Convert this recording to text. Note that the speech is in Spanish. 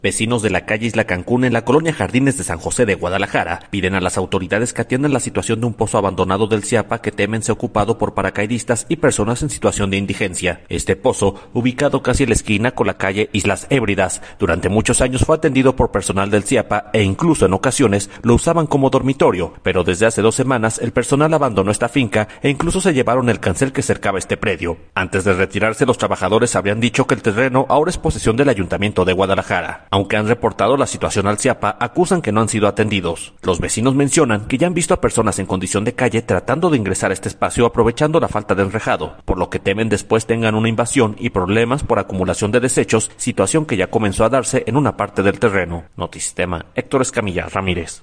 Vecinos de la calle Isla Cancún en la colonia Jardines de San José de Guadalajara piden a las autoridades que atiendan la situación de un pozo abandonado del Ciapa que temen sea ocupado por paracaidistas y personas en situación de indigencia. Este pozo, ubicado casi en la esquina con la calle Islas Hébridas, durante muchos años fue atendido por personal del Ciapa e incluso en ocasiones lo usaban como dormitorio, pero desde hace 2 semanas el personal abandonó esta finca e incluso se llevaron el cancel que cercaba este predio. Antes de retirarse, los trabajadores habrían dicho que el terreno ahora es posesión del Ayuntamiento de Guadalajara. Aunque han reportado la situación al Ciapa, acusan que no han sido atendidos. Los vecinos mencionan que ya han visto a personas en condición de calle tratando de ingresar a este espacio aprovechando la falta de enrejado, por lo que temen después tengan una invasión y problemas por acumulación de desechos, situación que ya comenzó a darse en una parte del terreno. Notisistema, Héctor Escamilla Ramírez.